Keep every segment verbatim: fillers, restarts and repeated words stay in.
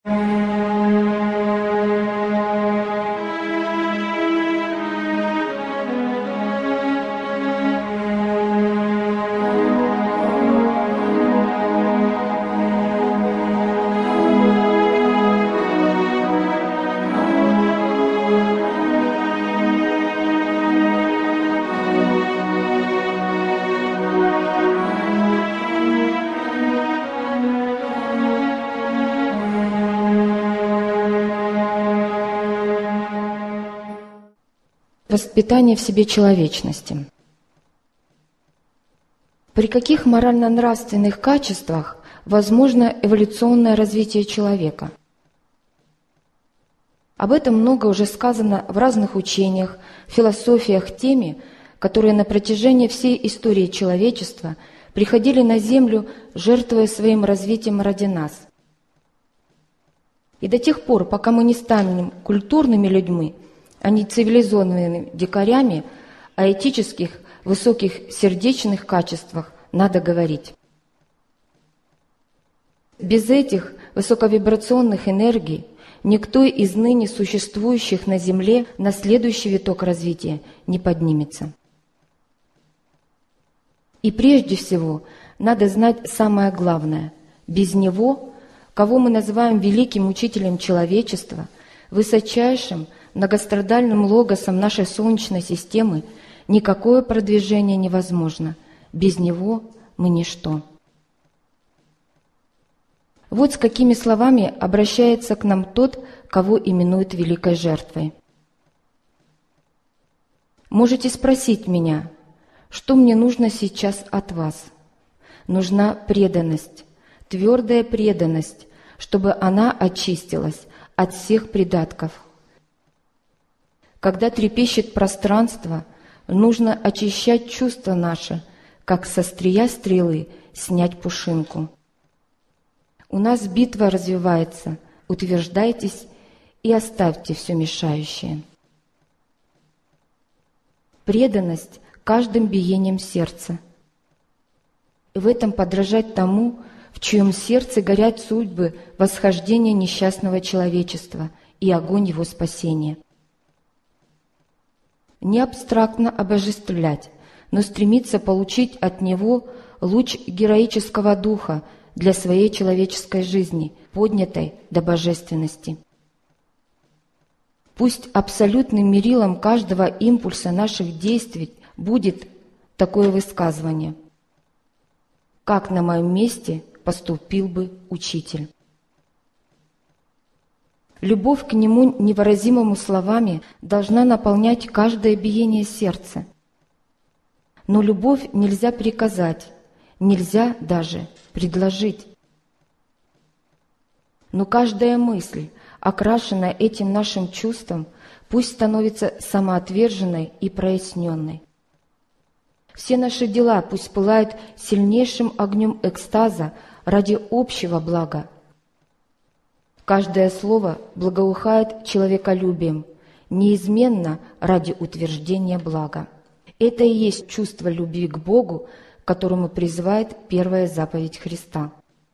Воспитание в себе человечности. При каких морально-нравственных качествах возможно эволюционное развитие человека? Об этом много уже сказано в разных учениях, философиях теми, которые на протяжении всей истории человечества приходили на Землю, жертвуя своим развитием ради нас. И до тех пор, пока мы не станем культурными людьми, а не цивилизованными дикарями, о этических, высоких сердечных качествах надо говорить. Без этих высоковибрационных энергий никто из ныне существующих на Земле на следующий виток развития не поднимется. И прежде всего надо знать самое главное. Без него, кого мы называем великим учителем человечества, высочайшим, многострадальным логосом нашей Солнечной системы, никакое продвижение невозможно. Без него мы ничто. Вот с какими словами обращается к нам тот, кого именуют великой жертвой. Можете спросить меня, что мне нужно сейчас от вас? Нужна преданность, твердая преданность, чтобы она очистилась от всех придатков. Когда трепещет пространство, нужно очищать чувства наши, как со острия стрелы снять пушинку. У нас битва развивается, утверждайтесь и оставьте все мешающее. Преданность каждым биением сердца. И в этом подражать тому, в чьем сердце горят судьбы восхождения несчастного человечества и огонь его спасения. Не абстрактно обожествлять, но стремиться получить от него луч героического духа для своей человеческой жизни, поднятой до божественности. Пусть абсолютным мерилом каждого импульса наших действий будет такое высказывание: «Как на моем месте поступил бы учитель?» Любовь к нему невыразимому словами должна наполнять каждое биение сердца. Но любовь нельзя приказать, нельзя даже предложить. Но каждая мысль, окрашенная этим нашим чувством, пусть становится самоотверженной и проясненной. Все наши дела пусть пылают сильнейшим огнем экстаза ради общего блага. Каждое слово благоухает человеколюбием, неизменно ради утверждения блага. Это и есть чувство любви к Богу, к которому призывает первая заповедь Христа.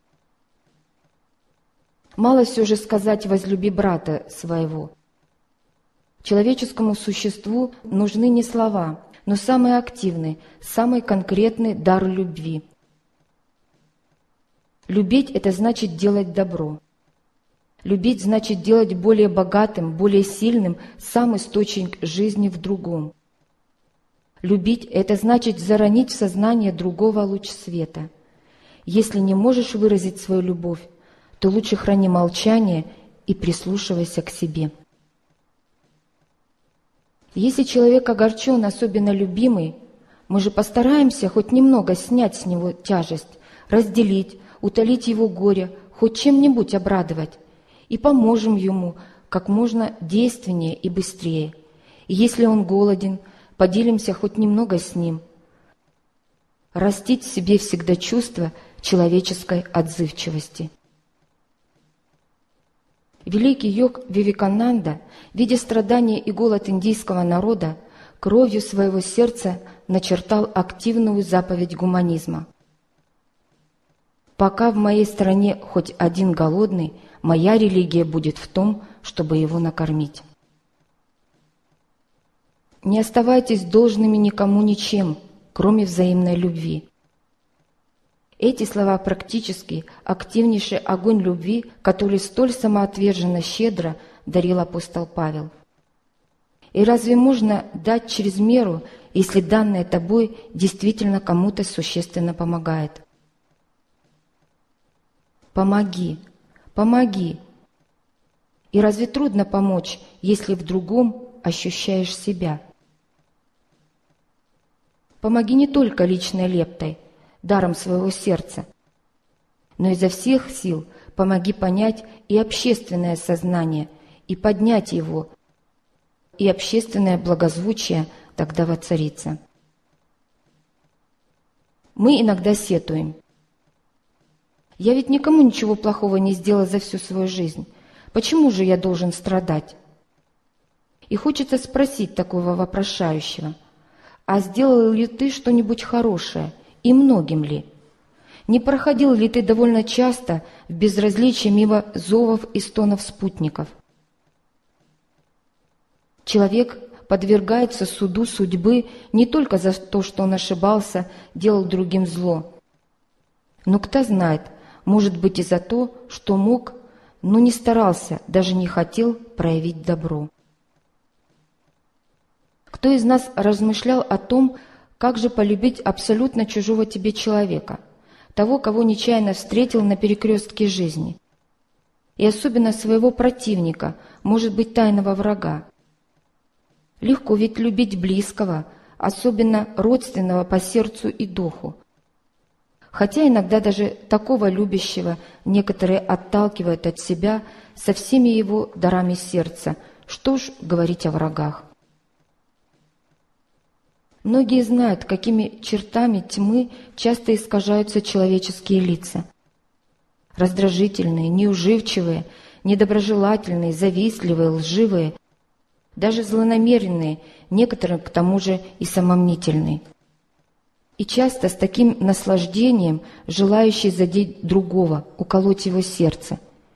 Мало все же сказать «возлюби брата своего». Человеческому существу нужны не слова, но самый активный, самый конкретный дар любви. Любить – это значит делать добро. Любить значит делать более богатым, более сильным сам источник жизни в другом. Любить – это значит заронить в сознание другого луч света. Если не можешь выразить свою любовь, то лучше храни молчание и прислушивайся к себе. Если человек огорчен, особенно любимый, мы же постараемся хоть немного снять с него тяжесть, разделить, утолить его горе, хоть чем-нибудь обрадовать, и поможем ему как можно действеннее и быстрее. И если он голоден, поделимся хоть немного с ним. Растить в себе всегда чувство человеческой отзывчивости. Великий йог Вивекананда, видя страдания и голод индийского народа, кровью своего сердца начертал активную заповедь гуманизма. Пока в моей стране хоть один голодный, моя религия будет в том, чтобы его накормить. Не оставайтесь должными никому ничем, кроме взаимной любви. Эти слова практически активнейший огонь любви, который столь самоотверженно щедро дарил апостол Павел. И разве можно дать через меру, если данное тобой действительно кому-то существенно помогает? Помоги, помоги. И разве трудно помочь, если в другом ощущаешь себя? Помоги не только личной лептой, даром своего сердца, но изо всех сил помоги понять и общественное сознание, и поднять его, и общественное благозвучие тогда воцарится. Мы иногда сетуем. Я ведь никому ничего плохого не сделал за всю свою жизнь. Почему же я должен страдать? И хочется спросить такого вопрошающего: а сделал ли ты что-нибудь хорошее, и многим ли? Не проходил ли ты довольно часто в безразличии мимо зовов и стонов спутников? Человек подвергается суду судьбы не только за то, что он ошибался, делал другим зло, но кто знает, может быть и за то, что мог, но не старался, даже не хотел проявить добро. Кто из нас размышлял о том, как же полюбить абсолютно чужого тебе человека, того, кого нечаянно встретил на перекрестке жизни, и особенно своего противника, может быть, тайного врага? Легко ведь любить близкого, особенно родственного по сердцу и духу. Хотя иногда даже такого любящего некоторые отталкивают от себя со всеми его дарами сердца, что ж говорить о врагах. Многие знают, какими чертами тьмы часто искажаются человеческие лица. Раздражительные, неуживчивые, недоброжелательные, завистливые, лживые, даже злонамеренные, некоторые к тому же и самомнительные. И часто с таким наслаждением желающий задеть другого, уколоть его сердце.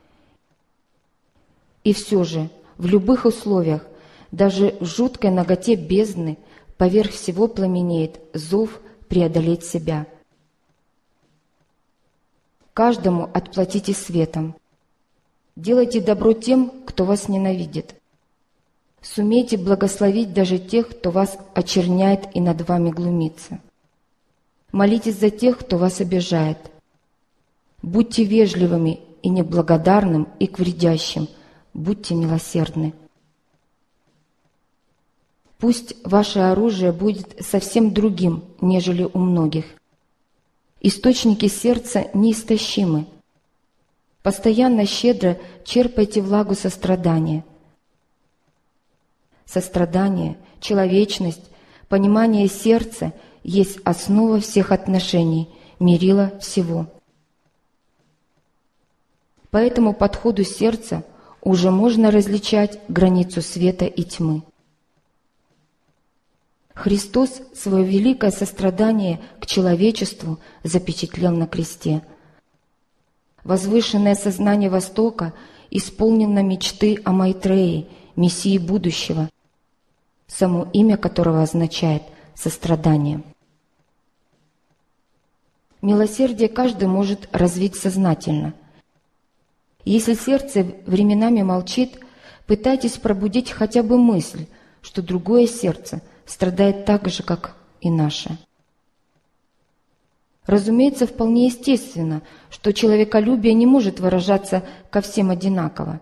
И все же в любых условиях, даже в жуткой наготе бездны, поверх всего пламенеет зов преодолеть себя. Каждому отплатите светом. Делайте добро тем, кто вас ненавидит. Сумейте благословить даже тех, кто вас очерняет и над вами глумится. Молитесь за тех, кто вас обижает. Будьте вежливыми и неблагодарным, и к вредящим. Будьте милосердны. Пусть ваше оружие будет совсем другим, нежели у многих. Источники сердца неистощимы. Постоянно щедро черпайте влагу сострадания. Сострадание, человечность, понимание сердца есть основа всех отношений, мерило всего. По этому подходу сердца уже можно различать границу света и тьмы. Христос свое великое сострадание к человечеству запечатлел на кресте. Возвышенное сознание Востока исполнено мечты о Майтрее, Мессии будущего, само имя которого означает сострадание. Милосердие каждый может развить сознательно. Если сердце временами молчит, пытайтесь пробудить хотя бы мысль, что другое сердце страдает так же, как и наше. Разумеется, вполне естественно, что человеколюбие не может выражаться ко всем одинаково.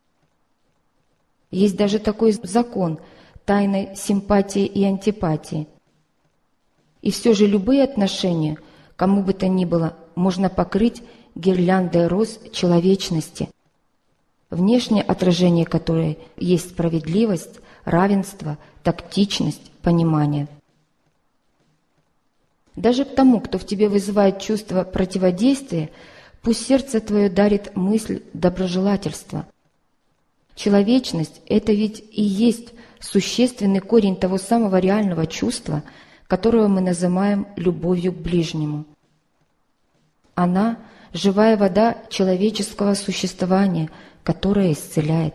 Есть даже такой закон тайной симпатии и антипатии. И все же любые отношения, кому бы то ни было, можно покрыть гирляндой роз человечности, внешнее отражение которой есть справедливость, равенство, тактичность, понимание. Даже к тому, кто в тебе вызывает чувство противодействия, пусть сердце твое дарит мысль доброжелательства. Человечность – это ведь и есть существенный корень того самого реального чувства, которое мы называем любовью к ближнему. Она живая вода человеческого существования, которая исцеляет.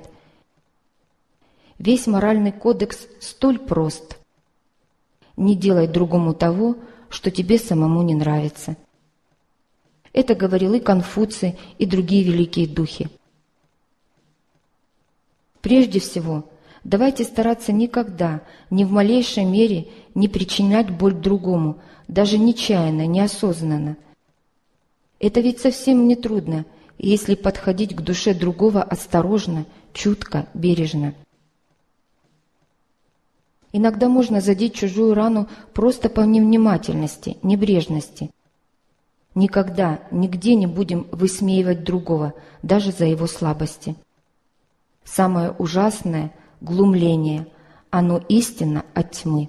Весь моральный кодекс столь прост. Не делай другому того, что тебе самому не нравится. Это говорил и Конфуций, и другие великие духи. Прежде всего, давайте стараться никогда, ни в малейшей мере не причинять боль другому, даже нечаянно, неосознанно. Это ведь совсем не трудно, если подходить к душе другого осторожно, чутко, бережно. Иногда можно задеть чужую рану просто по невнимательности, небрежности. Никогда, нигде не будем высмеивать другого, даже за его слабости. Самое ужасное – глумление, оно истинно от тьмы.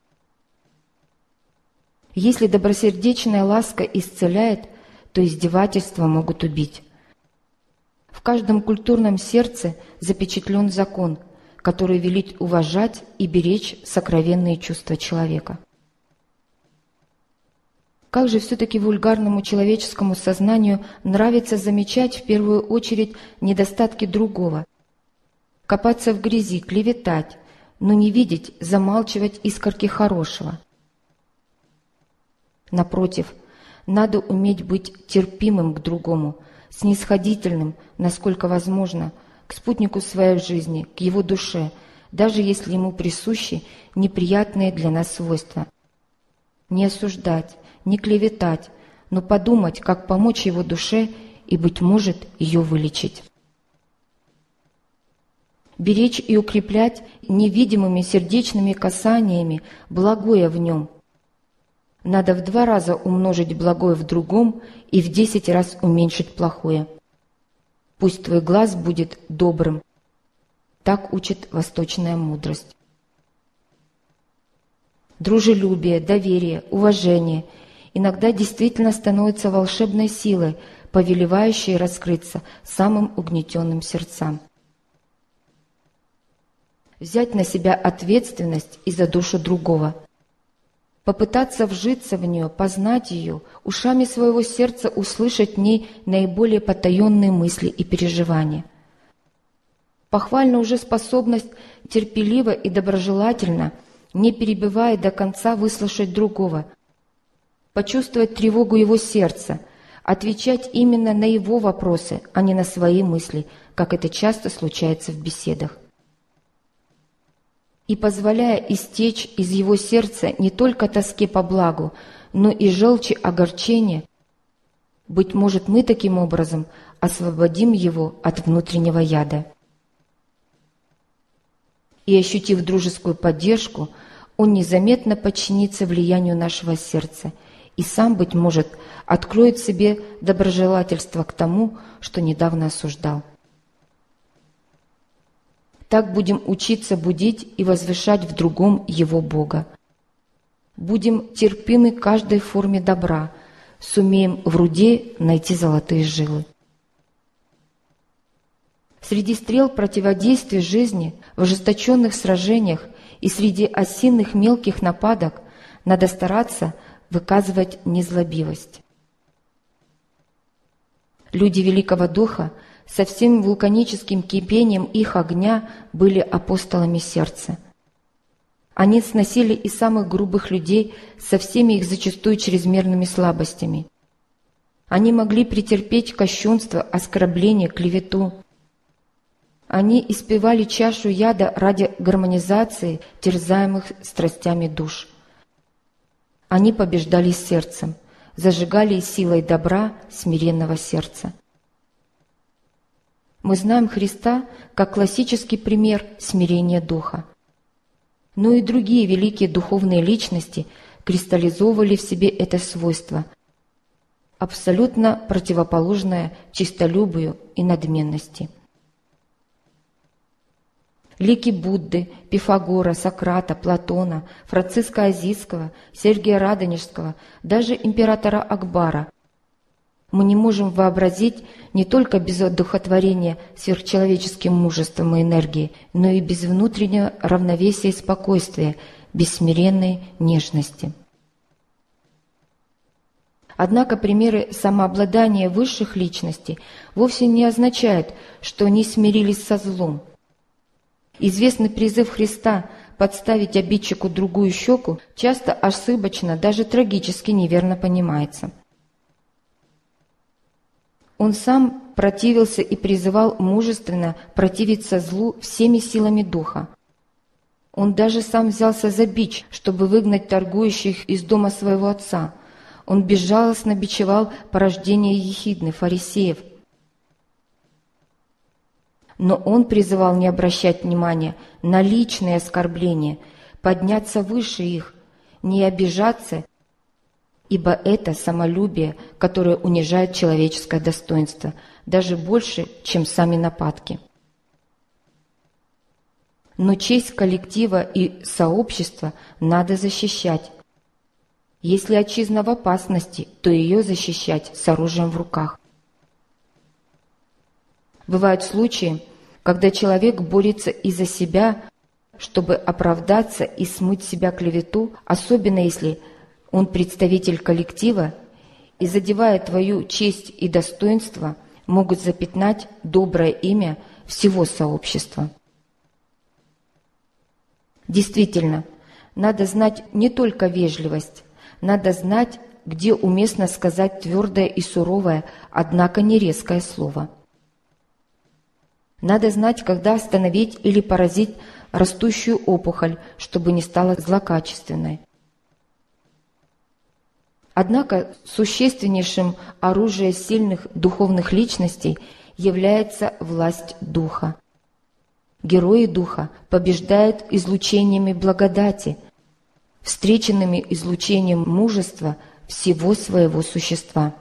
Если добросердечная ласка исцеляет, то издевательства могут убить. В каждом культурном сердце запечатлен закон, который велит уважать и беречь сокровенные чувства человека. Как же все-таки вульгарному человеческому сознанию нравится замечать в первую очередь недостатки другого, копаться в грязи, клеветать, но не видеть, замалчивать искорки хорошего. Напротив, надо уметь быть терпимым к другому, снисходительным, насколько возможно, к спутнику своей жизни, к его душе, даже если ему присущи неприятные для нас свойства. Не осуждать, не клеветать, но подумать, как помочь его душе и, быть может, ее вылечить. Беречь и укреплять невидимыми сердечными касаниями благое в нем. Надо в два раза умножить благое в другом и в десять раз уменьшить плохое. Пусть твой глаз будет добрым. Так учит восточная мудрость. Дружелюбие, доверие, уважение иногда действительно становятся волшебной силой, повелевающей раскрыться самым угнетенным сердцам. Взять на себя ответственность и за душу другого. Попытаться вжиться в нее, познать ее, ушами своего сердца услышать в ней наиболее потаенные мысли и переживания. Похвальна уже способность терпеливо и доброжелательно, не перебивая до конца, выслушать другого, почувствовать тревогу его сердца, отвечать именно на его вопросы, а не на свои мысли, как это часто случается в беседах. И позволяя истечь из его сердца не только тоске по благу, но и желчи огорчения, быть может, мы таким образом освободим его от внутреннего яда. И, ощутив дружескую поддержку, он незаметно подчинится влиянию нашего сердца и сам, быть может, откроет в себе доброжелательство к тому, что недавно осуждал. Так будем учиться будить и возвышать в другом его Бога. Будем терпимы к каждой форме добра, сумеем в руде найти золотые жилы. Среди стрел противодействия жизни, в ожесточенных сражениях и среди осинных мелких нападок надо стараться выказывать незлобивость. Люди Великого Духа со всем вулканическим кипением их огня были апостолами сердца. Они сносили и самых грубых людей со всеми их зачастую чрезмерными слабостями. Они могли претерпеть кощунство, оскорбление, клевету. Они испевали чашу яда ради гармонизации терзаемых страстями душ. Они побеждали сердцем, зажигали силой добра смиренного сердца. Мы знаем Христа как классический пример смирения духа. Но и другие великие духовные личности кристаллизовывали в себе это свойство, абсолютно противоположное честолюбию и надменности. Лики Будды, Пифагора, Сократа, Платона, Франциска Азийского, Сергия Радонежского, даже императора Акбара мы не можем вообразить не только без одухотворения сверхчеловеческим мужеством и энергией, но и без внутреннего равновесия и спокойствия, без смиренной нежности. Однако примеры самообладания высших личностей вовсе не означают, что они смирились со злом. Известный призыв Христа подставить обидчику другую щеку часто ошибочно, даже трагически неверно понимается. Он сам противился и призывал мужественно противиться злу всеми силами духа. Он даже сам взялся за бич, чтобы выгнать торгующих из дома своего отца. Он безжалостно бичевал порождение ехидны, фарисеев. Но он призывал не обращать внимания на личные оскорбления, подняться выше их, не обижаться, ибо это самолюбие, которое унижает человеческое достоинство, даже больше, чем сами нападки. Но честь коллектива и сообщества надо защищать. Если отчизна в опасности, то ее защищать с оружием в руках. Бывают случаи, когда человек борется из-за себя, чтобы оправдаться и смыть с себя клевету, особенно если он представитель коллектива, и, задевая твою честь и достоинство, могут запятнать доброе имя всего сообщества. Действительно, надо знать не только вежливость, надо знать, где уместно сказать твердое и суровое, однако не резкое слово. Надо знать, когда остановить или поразить растущую опухоль, чтобы не стала злокачественной. Однако существеннейшим оружием сильных духовных личностей является власть Духа. Герои Духа побеждают излучениями благодати, встреченными излучением мужества всего своего существа.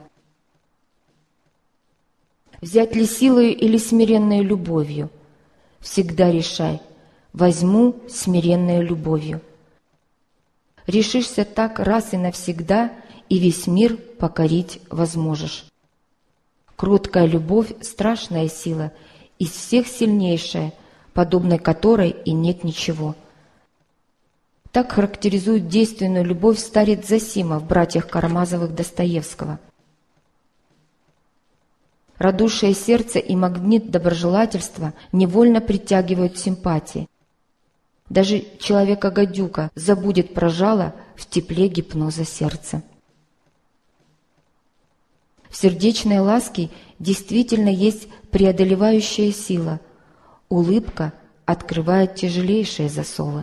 Взять ли силою или смиренной любовью? Всегда решай. Возьму смиренной любовью. Решишься так раз и навсегда, и весь мир покорить возможешь. Кроткая любовь – страшная сила, из всех сильнейшая, подобной которой и нет ничего. Так характеризует действенную любовь старец Зосима в «Братьях Карамазовых» Достоевского. Радушие сердца и магнит доброжелательства невольно притягивают симпатии. Даже человека-гадюка забудет про жало в тепле гипноза сердца. В сердечной ласке действительно есть преодолевающая сила. Улыбка открывает тяжелейшие засовы.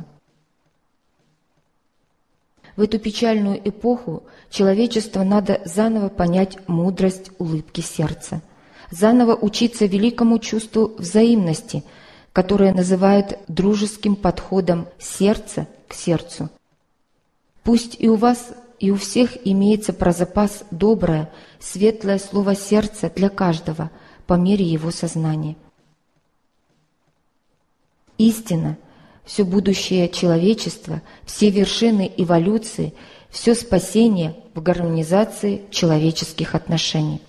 В эту печальную эпоху человечеству надо заново понять мудрость улыбки сердца, заново учиться великому чувству взаимности, которое называют дружеским подходом сердца к сердцу. Пусть и у вас, и у всех имеется про запас доброе, светлое слово сердца для каждого по мере его сознания. Истина, все будущее человечества, все вершины эволюции, все спасение в гармонизации человеческих отношений.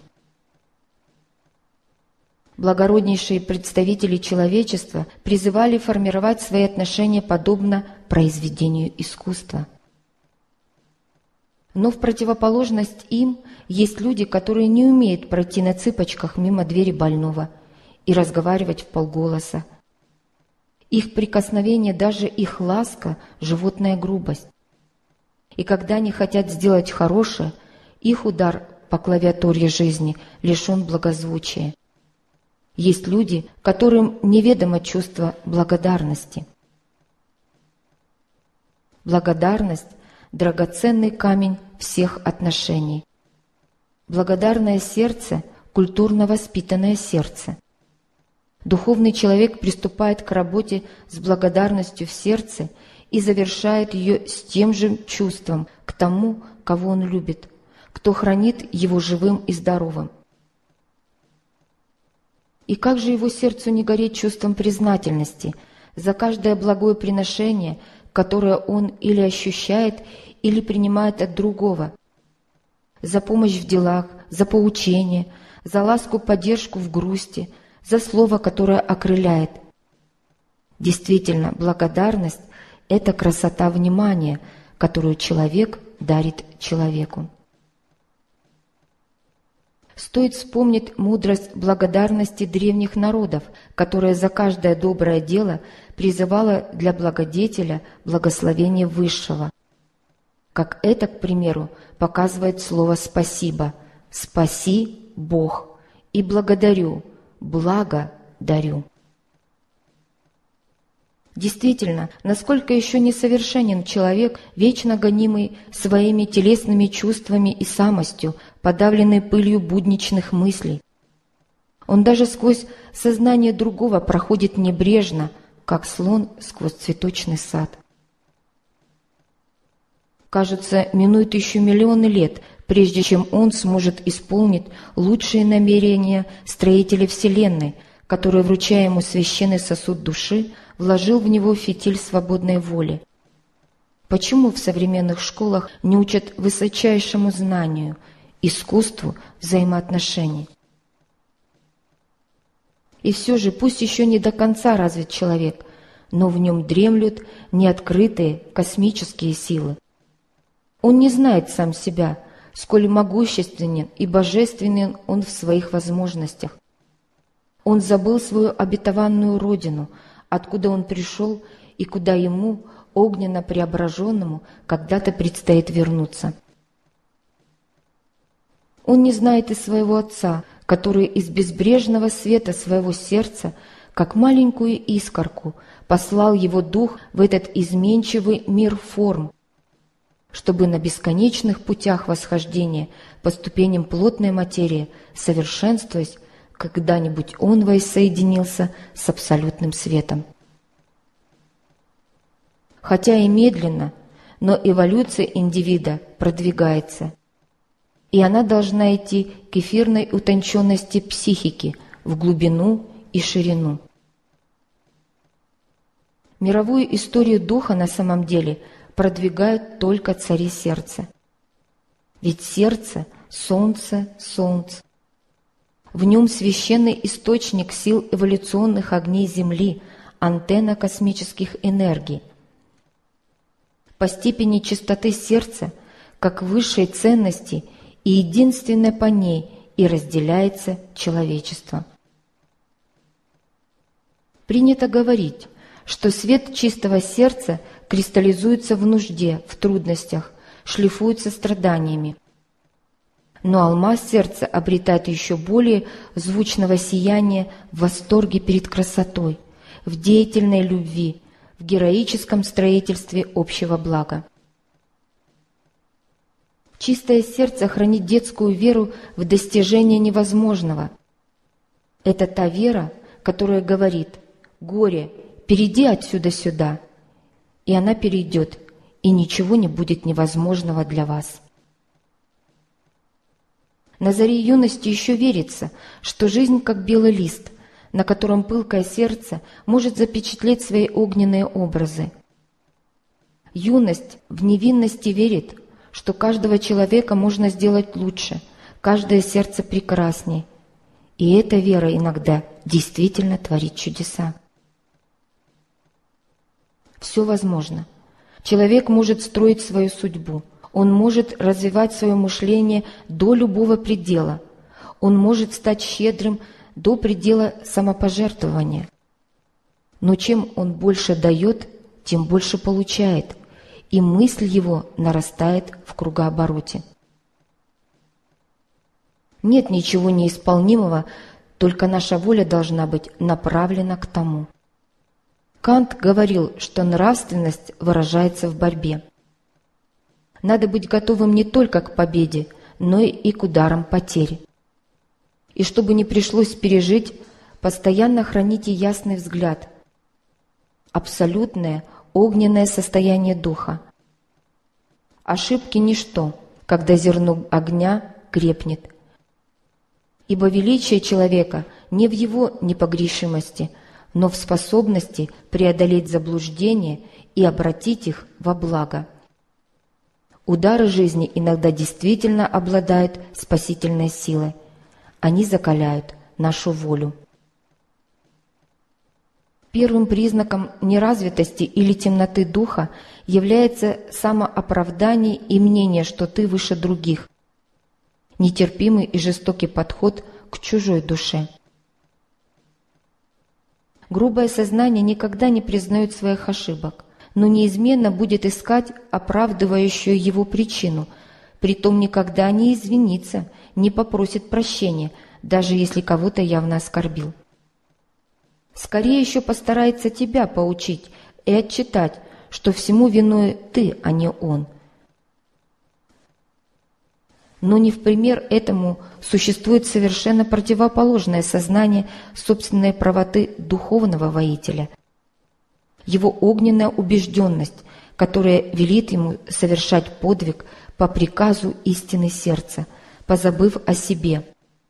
Благороднейшие представители человечества призывали формировать свои отношения подобно произведению искусства. Но в противоположность им есть люди, которые не умеют пройти на цыпочках мимо двери больного и разговаривать вполголоса. Их прикосновение, даже их ласка – животная грубость. И когда они хотят сделать хорошее, их удар по клавиатуре жизни лишен благозвучия. Есть люди, которым неведомо чувство благодарности. Благодарность – драгоценный камень всех отношений. Благодарное сердце – культурно воспитанное сердце. Духовный человек приступает к работе с благодарностью в сердце и завершает ее с тем же чувством к тому, кого он любит, кто хранит его живым и здоровым. И как же его сердцу не гореть чувством признательности за каждое благое приношение, которое он или ощущает, или принимает от другого, за помощь в делах, за поучение, за ласку, поддержку в грусти, за слово, которое окрыляет. Действительно, благодарность – это красота внимания, которую человек дарит человеку. Стоит вспомнить мудрость благодарности древних народов, которая за каждое доброе дело призывала для благодетеля благословение Высшего. Как это, к примеру, показывает слово «спасибо». «Спаси, Бог», и «благодарю», «благо дарю». Действительно, насколько еще несовершенен человек, вечно гонимый своими телесными чувствами и самостью, подавленный пылью будничных мыслей. Он даже сквозь сознание другого проходит небрежно, как слон сквозь цветочный сад. Кажется, минует еще миллионы лет, прежде чем он сможет исполнить лучшие намерения строителя Вселенной, который, вручая ему священный сосуд души, вложил в него фитиль свободной воли. Почему в современных школах не учат высочайшему знанию, искусству взаимоотношений? И все же, пусть еще не до конца развит человек, но в нем дремлют неоткрытые космические силы. Он не знает сам себя, сколь могущественен и божественен он в своих возможностях. Он забыл свою обетованную родину, откуда он пришел и куда ему, огненно преображенному, когда-то предстоит вернуться. Он не знает и своего Отца, который из безбрежного света своего сердца, как маленькую искорку, послал его Дух в этот изменчивый мир форм, чтобы на бесконечных путях восхождения по ступеням плотной материи, совершенствуясь, когда-нибудь он воссоединился с абсолютным светом. Хотя и медленно, но эволюция индивида продвигается, и она должна идти к эфирной утонченности психики в глубину и ширину. Мировую историю духа на самом деле продвигают только цари сердца. Ведь сердце — солнце, солнце. В нем священный источник сил эволюционных огней Земли, антенна космических энергий. По степени чистоты сердца, как высшей ценности и единственной по ней, и разделяется человечество. Принято говорить, что свет чистого сердца кристаллизуется в нужде, в трудностях, шлифуется страданиями. Но алмаз сердца обретает еще более звучного сияния в восторге перед красотой, в деятельной любви, в героическом строительстве общего блага. Чистое сердце хранит детскую веру в достижение невозможного. Это та вера, которая говорит: «Горе, перейди отсюда сюда», и она перейдет, и ничего не будет невозможного для вас. На заре юности еще верится, что жизнь как белый лист, на котором пылкое сердце может запечатлеть свои огненные образы. Юность в невинности верит, что каждого человека можно сделать лучше, каждое сердце прекрасней. И эта вера иногда действительно творит чудеса. Все возможно. Человек может строить свою судьбу. Он может развивать свое мышление до любого предела. Он может стать щедрым до предела самопожертвования. Но чем он больше дает, тем больше получает, и мысль его нарастает в кругообороте. Нет ничего неисполнимого, только наша воля должна быть направлена к тому. Кант говорил, что нравственность выражается в борьбе. Надо быть готовым не только к победе, но и к ударам потерь. И чтобы не пришлось пережить, постоянно храните ясный взгляд, абсолютное огненное состояние духа. Ошибки – ничто, когда зерно огня крепнет. Ибо величие человека не в его непогрешимости, но в способности преодолеть заблуждения и обратить их во благо. Удары жизни иногда действительно обладают спасительной силой. Они закаляют нашу волю. Первым признаком неразвитости или темноты духа является самооправдание и мнение, что ты выше других. нетерпимый и жестокий подход к чужой душе. Грубое сознание никогда не признает своих ошибок, но неизменно будет искать оправдывающую его причину, притом никогда не извинится, не попросит прощения, даже если кого-то явно оскорбил. Скорее еще постарается тебя поучить и отчитать, что всему виной ты, а не он. Но не в пример этому существует совершенно противоположное сознание собственной правоты духовного воителя, его огненная убежденность, которая велит ему совершать подвиг по приказу истины сердца, позабыв о себе.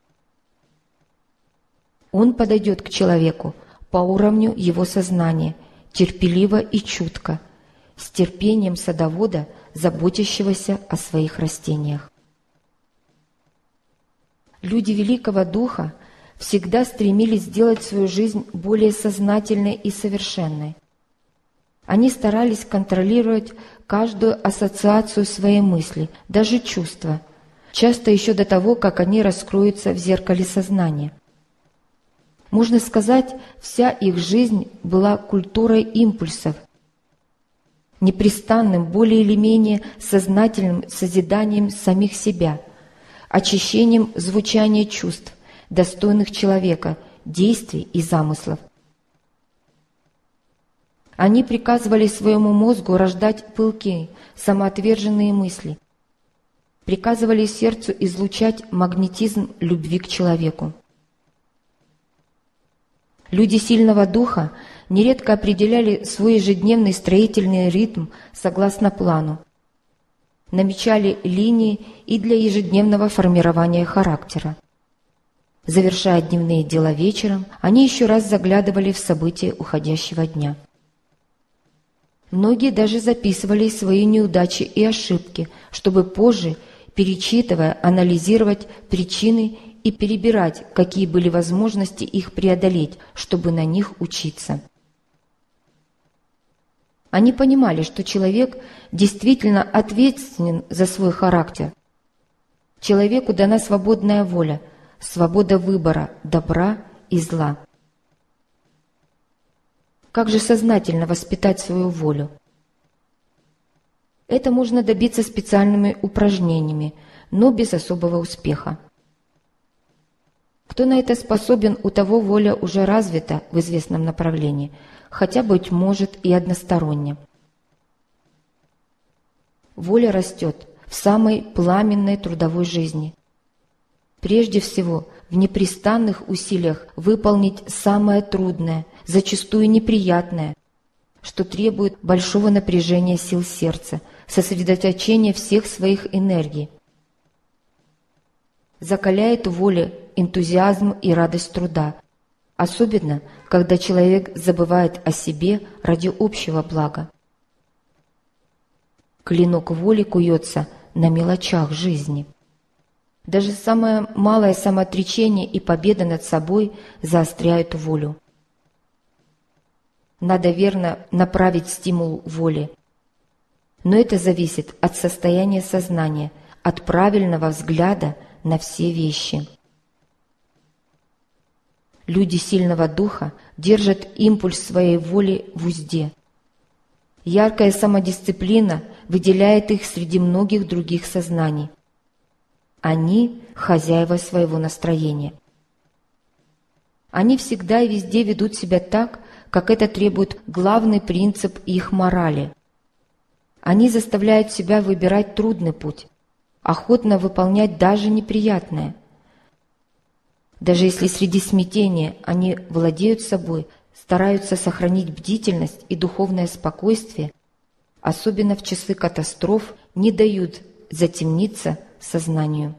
Он подойдет к человеку по уровню его сознания, терпеливо и чутко, с терпением садовода, заботящегося о своих растениях. Люди Великого Духа всегда стремились сделать свою жизнь более сознательной и совершенной. Они старались контролировать каждую ассоциацию своей мысли, даже чувства, часто еще до того, как они раскроются в зеркале сознания. Можно сказать, вся их жизнь была культурой импульсов, непрестанным, более или менее сознательным созиданием самих себя, очищением звучания чувств, достойных человека, действий и замыслов. Они приказывали своему мозгу рождать пылкие, самоотверженные мысли, приказывали сердцу излучать магнетизм любви к человеку. Люди сильного духа нередко определяли свой ежедневный строительный ритм согласно плану, намечали линии и для ежедневного формирования характера. Завершая дневные дела вечером, они еще раз заглядывали в события уходящего дня. Многие даже записывали свои неудачи и ошибки, чтобы позже, перечитывая, анализировать причины и перебирать, какие были возможности их преодолеть, чтобы на них учиться. Они понимали, что человек действительно ответственен за свой характер. Человеку дана свободная воля, свобода выбора добра и зла. Как же сознательно воспитать свою волю? Это можно добиться специальными упражнениями, но без особого успеха. Кто на это способен, у того воля уже развита в известном направлении, хотя, быть может, и односторонне. Воля растет в самой пламенной трудовой жизни. Прежде всего, в непрестанных усилиях выполнить самое трудное, зачастую неприятное, что требует большого напряжения сил сердца, сосредоточения всех своих энергий. Закаляет в воле энтузиазм и радость труда, особенно, когда человек забывает о себе ради общего блага. Клинок воли куется на мелочах жизни. Даже самое малое самоотречение и победа над собой заостряют волю. Надо верно направить стимул воли. Но это зависит от состояния сознания, от правильного взгляда на все вещи. Люди сильного духа держат импульс своей воли в узде. Яркая самодисциплина выделяет их среди многих других сознаний. Они – хозяева своего настроения. Они всегда и везде ведут себя так, как это требует главный принцип их морали. Они заставляют себя выбирать трудный путь, охотно выполнять даже неприятное. Даже если среди смятения они владеют собой, стараются сохранить бдительность и духовное спокойствие, особенно в часы катастроф, не дают затемниться сознанию.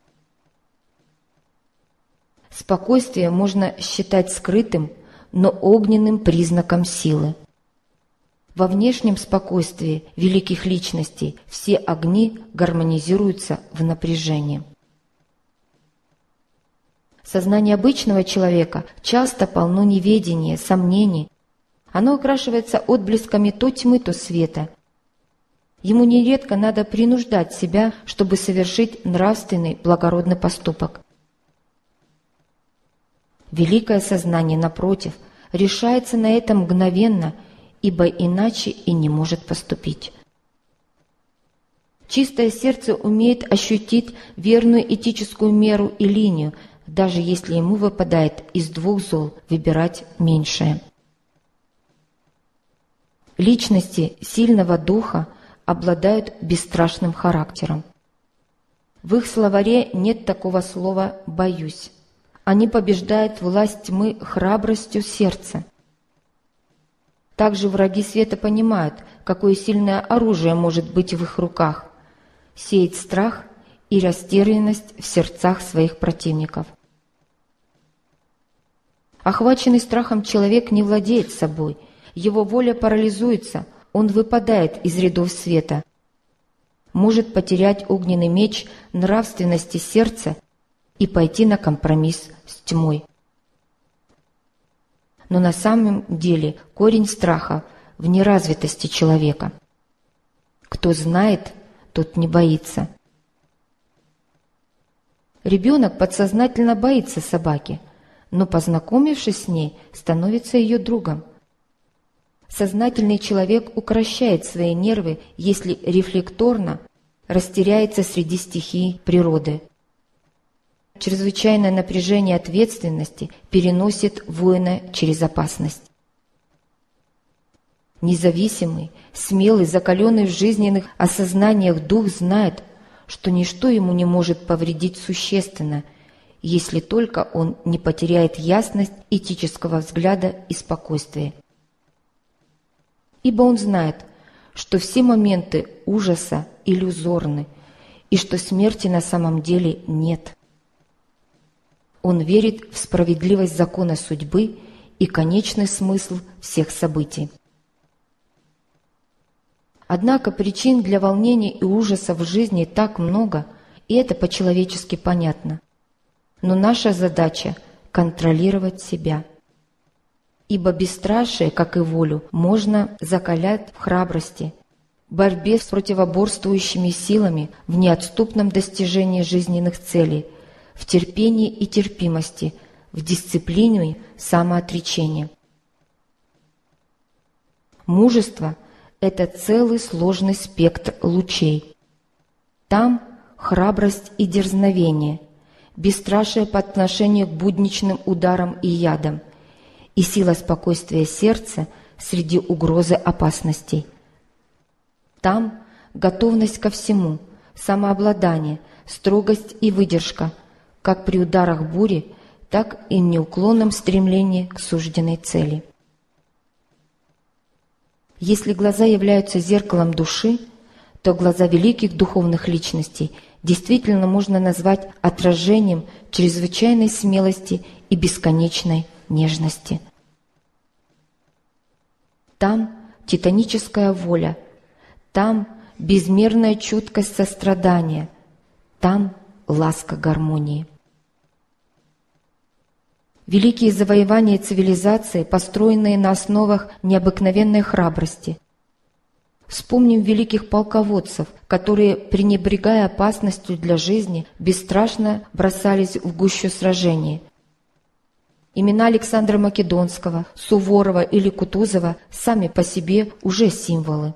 Спокойствие можно считать скрытым, но огненным признаком силы. Во внешнем спокойствии великих личностей все огни гармонизируются в напряжении. Сознание обычного человека часто полно неведения, сомнений. Оно окрашивается отблесками то тьмы, то света. Ему нередко надо принуждать себя, чтобы совершить нравственный, благородный поступок. Великое сознание, напротив, решается на это мгновенно, ибо иначе и не может поступить. Чистое сердце умеет ощутить верную этическую меру и линию, даже если ему выпадает из двух зол выбирать меньшее. Личности сильного духа обладают бесстрашным характером. В их словаре нет такого слова «боюсь». Они побеждают власть тьмы храбростью сердца. Также враги света понимают, какое сильное оружие может быть в их руках – сеять страх и растерянность в сердцах своих противников. Охваченный страхом человек не владеет собой, его воля парализуется, он выпадает из рядов света, может потерять огненный меч нравственности сердца и пойти на компромисс с тьмой. Но на самом деле корень страха в неразвитости человека. Кто знает, тот не боится. Ребенок подсознательно боится собаки, но, познакомившись с ней, становится ее другом. Сознательный человек укрощает свои нервы, если рефлекторно растеряется среди стихий природы. Чрезвычайное напряжение ответственности переносит воина через опасность. Независимый, смелый, закаленный в жизненных осознаниях дух знает, что ничто ему не может повредить существенно, если только он не потеряет ясность этического взгляда и спокойствия. Ибо он знает, что все моменты ужаса иллюзорны и что смерти на самом деле нет. Он верит в справедливость закона судьбы и конечный смысл всех событий. Однако причин для волнения и ужаса в жизни так много, и это по-человечески понятно. Но наша задача – контролировать себя. Ибо бесстрашие, как и волю, можно закалять в храбрости, борьбе с противоборствующими силами, в неотступном достижении жизненных целей, в терпении и терпимости, в дисциплине самоотречения. Мужество – это целый сложный спектр лучей. Там храбрость и дерзновение, бесстрашие по отношению к будничным ударам и ядам, и сила спокойствия сердца среди угрозы опасностей. Там готовность ко всему, самообладание, строгость и выдержка, как при ударах бури, так и в неуклонном стремлении к сужденной цели. Если глаза являются зеркалом души, то глаза великих духовных личностей действительно можно назвать отражением чрезвычайной смелости и бесконечной нежности. Там титаническая воля, там безмерная чуткость сострадания, там ласка гармонии. Великие завоевания цивилизации, построенные на основах необыкновенной храбрости. Вспомним великих полководцев, которые, пренебрегая опасностью для жизни, бесстрашно бросались в гущу сражений. Имена Александра Македонского, Суворова или Кутузова сами по себе уже символы.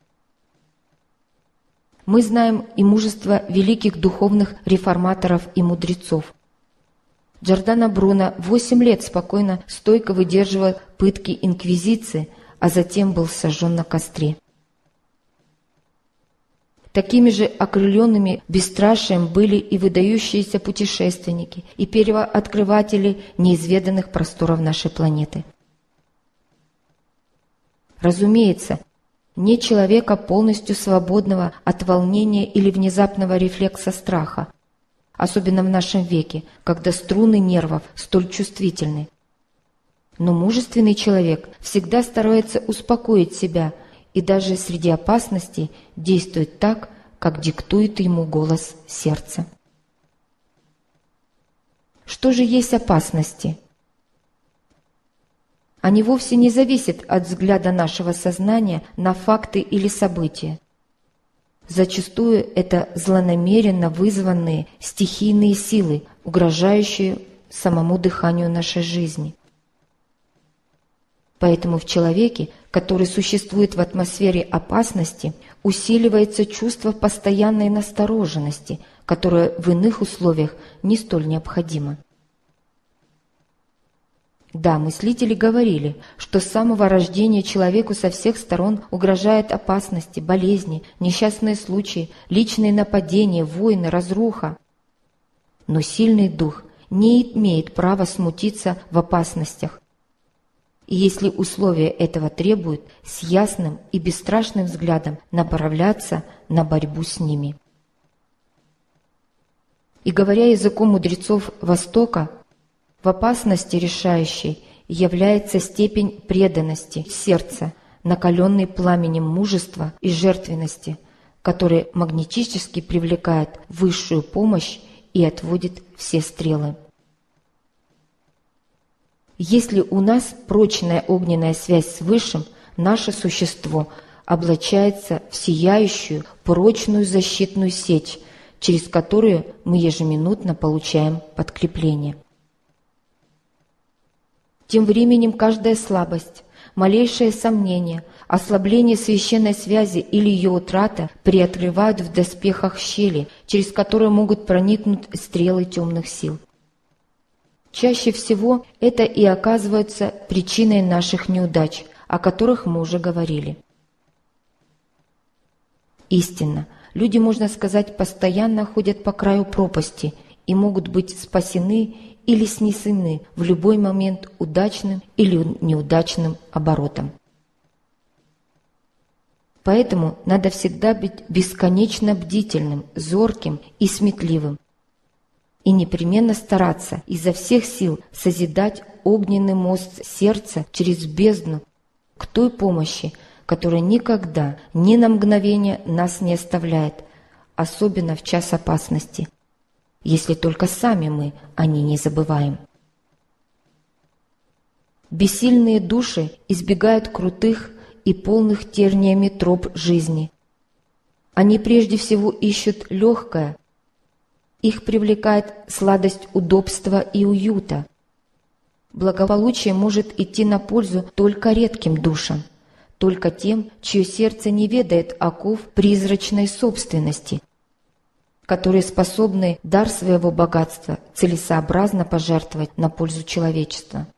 Мы знаем и мужество великих духовных реформаторов и мудрецов. Джордано Бруно восемь лет спокойно, стойко выдерживал пытки инквизиции, а затем был сожжен на костре. Такими же окрыленными бесстрашием были и выдающиеся путешественники, и первооткрыватели неизведанных просторов нашей планеты. Разумеется, нет человека полностью свободного от волнения или внезапного рефлекса страха, особенно в нашем веке, когда струны нервов столь чувствительны. Но мужественный человек всегда старается успокоить себя и даже среди опасностей действует так, как диктует ему голос сердца. Что же есть опасности? Они вовсе не зависят от взгляда нашего сознания на факты или события. Зачастую это злонамеренно вызванные стихийные силы, угрожающие самому дыханию нашей жизни. Поэтому в человеке, который существует в атмосфере опасности, усиливается чувство постоянной настороженности, которое в иных условиях не столь необходимо. Да, мыслители говорили, что с самого рождения человеку со всех сторон угрожают опасности, болезни, несчастные случаи, личные нападения, войны, разруха. Но сильный дух не имеет права смутиться в опасностях. И если условия этого требуют, с ясным и бесстрашным взглядом направляться на борьбу с ними. И говоря языком мудрецов Востока, в опасности решающей является степень преданности сердца, накаленный пламенем мужества и жертвенности, который магнетически привлекает высшую помощь и отводит все стрелы. Если у нас прочная огненная связь с Высшим, наше существо облачается в сияющую, прочную защитную сеть, через которую мы ежеминутно получаем подкрепление. Тем временем каждая слабость, малейшее сомнение, ослабление священной связи или ее утрата приоткрывают в доспехах щели, через которые могут проникнуть стрелы темных сил. Чаще всего это и оказывается причиной наших неудач, о которых мы уже говорили. Истинно, люди, можно сказать, постоянно ходят по краю пропасти и могут быть спасены или снесены в любой момент удачным или неудачным оборотом. Поэтому надо всегда быть бесконечно бдительным, зорким и сметливым, и непременно стараться изо всех сил созидать огненный мост сердца через бездну к той помощи, которая никогда, ни на мгновение нас не оставляет, особенно в час опасности, если только сами мы о ней не забываем. Бессильные души избегают крутых и полных терниями троп жизни. Они прежде всего ищут легкое. Их привлекает сладость удобства и уюта. Благополучие может идти на пользу только редким душам, только тем, чье сердце не ведает оков призрачной собственности, которые способны дар своего богатства целесообразно пожертвовать на пользу человечества.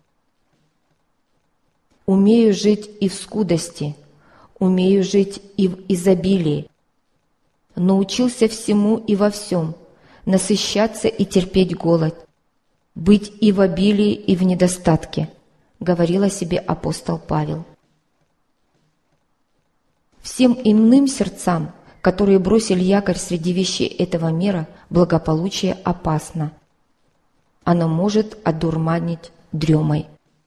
«Умею жить и в скудости, умею жить и в изобилии, научился всему и во всем, насыщаться и терпеть голод, быть и в обилии, и в недостатке», говорил о себе апостол Павел. Всем иным сердцам, которые бросили якорь среди вещей этого мира, благополучие опасно. Оно может одурманить дремой.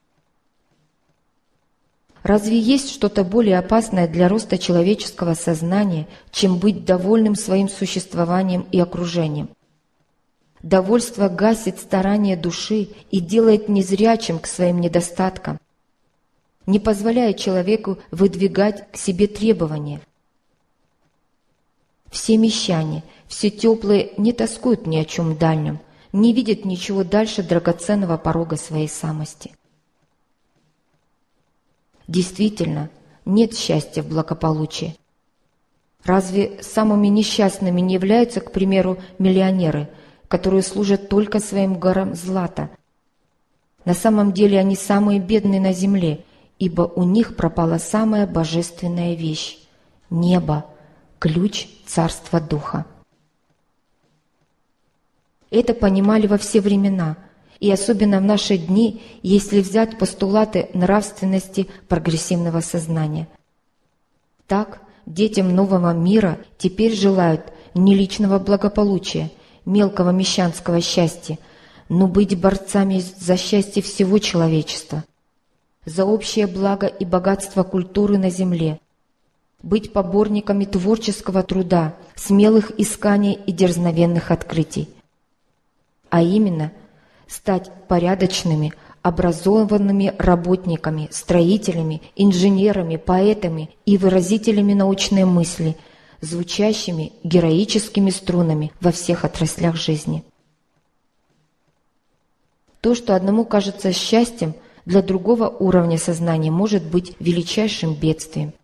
Разве есть что-то более опасное для роста человеческого сознания, чем быть довольным своим существованием и окружением? Довольство гасит старания души и делает незрячим к своим недостаткам, не позволяя человеку выдвигать к себе требования. Все мещане, все теплые не тоскуют ни о чем дальнем, не видят ничего дальше драгоценного порога своей самости. Действительно, нет счастья в благополучии. Разве самыми несчастными не являются, к примеру, миллионеры, которые служат только своим горам злата? На самом деле они самые бедные на земле, ибо у них пропала самая божественная вещь – небо, ключ Царства Духа. Это понимали во все времена, и особенно в наши дни, если взять постулаты нравственности прогрессивного сознания. Так, детям нового мира теперь желают не личного благополучия, мелкого мещанского счастья, но быть борцами за счастье всего человечества, за общее благо и богатство культуры на земле, быть поборниками творческого труда, смелых исканий и дерзновенных открытий, а именно стать порядочными, образованными работниками, строителями, инженерами, поэтами и выразителями научной мысли, звучащими героическими струнами во всех отраслях жизни. То, что одному кажется счастьем, для другого уровня сознания может быть величайшим бедствием.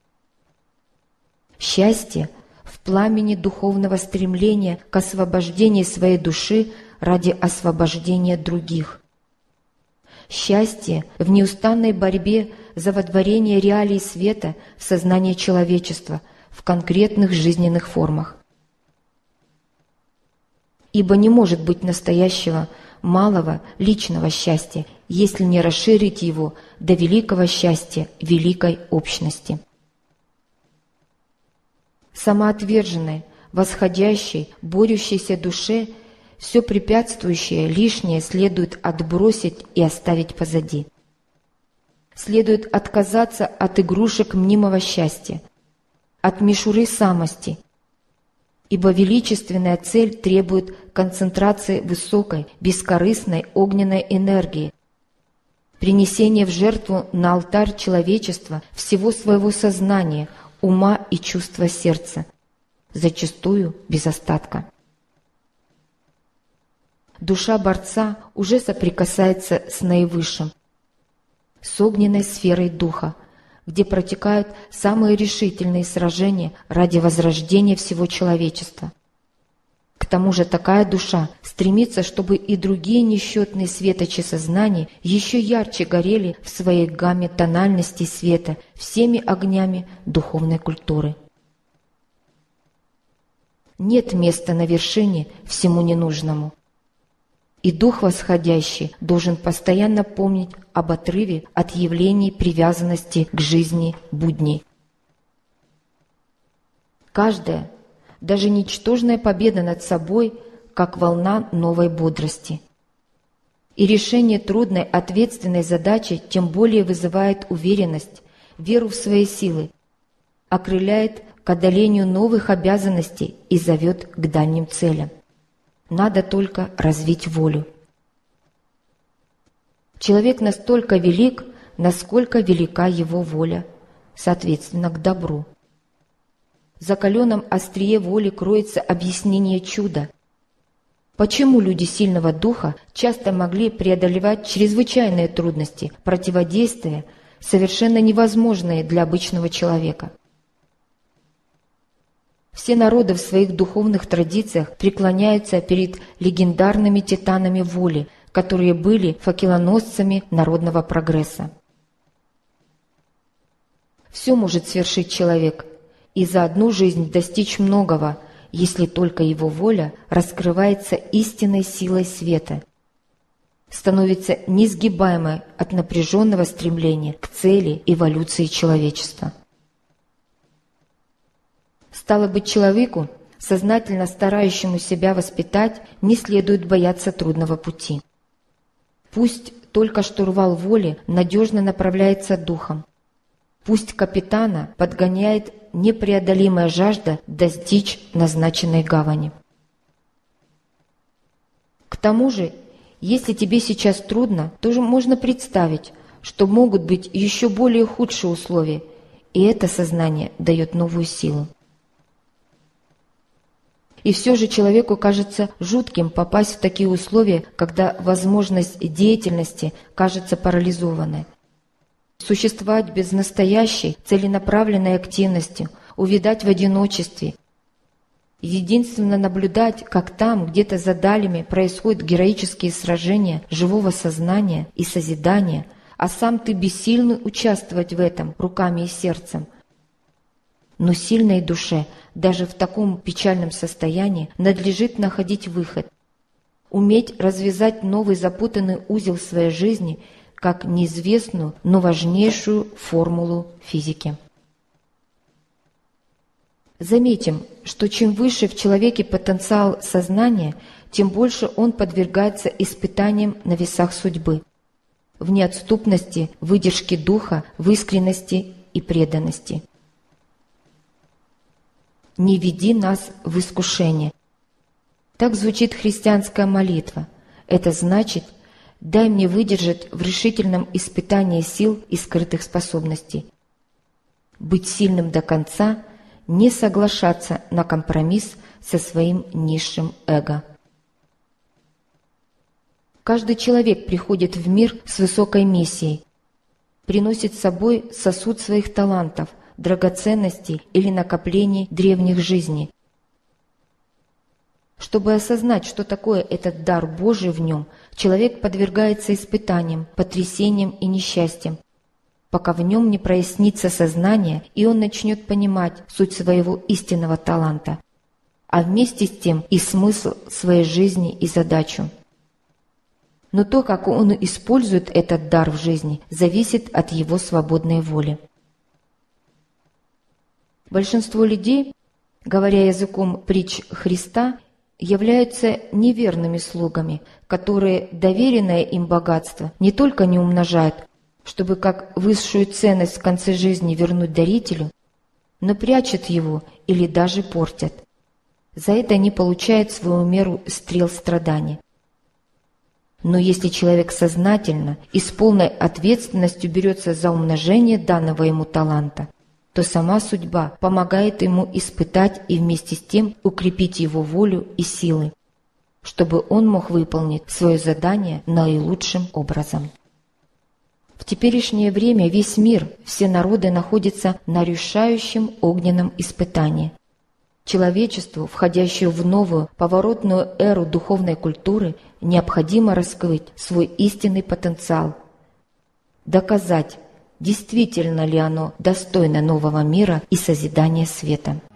Счастье в пламени духовного стремления к освобождению своей души ради освобождения других. Счастье в неустанной борьбе за водворение реалий света в сознание человечества в конкретных жизненных формах. Ибо не может быть настоящего малого личного счастья, если не расширить его до великого счастья великой общности. Самоотверженной, восходящей, борющейся душе все препятствующее лишнее следует отбросить и оставить позади. Следует отказаться от игрушек мнимого счастья, от мишуры самости, ибо величественная цель требует концентрации высокой, бескорыстной огненной энергии, принесения в жертву на алтарь человечества всего своего сознания, ума и чувства сердца, зачастую без остатка. Душа борца уже соприкасается с наивысшим, с огненной сферой духа, где протекают самые решительные сражения ради возрождения всего человечества. К тому же такая душа стремится, чтобы и другие несчетные светочи сознания еще ярче горели в своей гамме тональностей света всеми огнями духовной культуры. Нет места на вершине всему ненужному. И дух восходящий должен постоянно помнить об отрыве от явлений привязанности к жизни будней. Каждая, даже ничтожная победа над собой, как волна новой бодрости. И решение трудной, ответственной задачи тем более вызывает уверенность, веру в свои силы, окрыляет к одолению новых обязанностей и зовет к дальним целям. Надо только развить волю. Человек настолько велик, насколько велика его воля, соответственно, к добру. В закаленном острие воли кроется объяснение чуда. Почему люди сильного духа часто могли преодолевать чрезвычайные трудности, противодействия, совершенно невозможные для обычного человека? Все народы в своих духовных традициях преклоняются перед легендарными титанами воли, которые были факелоносцами народного прогресса. Все может свершить человек и за одну жизнь достичь многого, если только его воля раскрывается истинной силой света, становится несгибаемой от напряженного стремления к цели эволюции человечества. Стало быть, человеку, сознательно старающему себя воспитать, не следует бояться трудного пути. Пусть только штурвал воли надежно направляется духом. Пусть капитана подгоняет непреодолимая жажда достичь назначенной гавани. К тому же, если тебе сейчас трудно, то же можно представить, что могут быть еще более худшие условия, и это сознание дает новую силу. И все же человеку кажется жутким попасть в такие условия, когда возможность деятельности кажется парализованной. Существовать без настоящей, целенаправленной активности, увядать в одиночестве, единственно наблюдать, как там, где-то за далями, происходят героические сражения живого сознания и созидания, а сам ты бессильный участвовать в этом руками и сердцем. Но сильной душе даже в таком печальном состоянии надлежит находить выход, уметь развязать новый запутанный узел своей жизни как неизвестную, но важнейшую формулу физики. Заметим, что чем выше в человеке потенциал сознания, тем больше он подвергается испытаниям на весах судьбы, в неотступности, выдержке духа, в искренности и преданности. «Не веди нас в искушение». Так звучит христианская молитва. Это значит: «Дай мне выдержать в решительном испытании сил и скрытых способностей, быть сильным до конца, не соглашаться на компромисс со своим низшим эго. Каждый человек приходит в мир с высокой миссией, приносит с собой сосуд своих талантов, драгоценностей или накоплений древних жизней. Чтобы осознать, что такое этот дар Божий в нем, человек подвергается испытаниям, потрясениям и несчастьям, пока в нем не прояснится сознание, и он начнет понимать суть своего истинного таланта, а вместе с тем и смысл своей жизни и задачу. Но то, как он использует этот дар в жизни, зависит от его свободной воли. Большинство людей, говоря языком притч Христа, являются неверными слугами, которые доверенное им богатство не только не умножают, чтобы как высшую ценность в конце жизни вернуть дарителю, но прячут его или даже портят. За это они получают свою меру стрел страданий. Но если человек сознательно и с полной ответственностью берется за умножение данного ему таланта, то сама судьба помогает ему испытать и вместе с тем укрепить его волю и силы, чтобы он мог выполнить свое задание наилучшим образом. В теперешнее время весь мир, все народы находятся на решающем огненном испытании. Человечеству, входящему в новую поворотную эру духовной культуры, необходимо раскрыть свой истинный потенциал, доказать, действительно ли оно достойно нового мира и созидания света.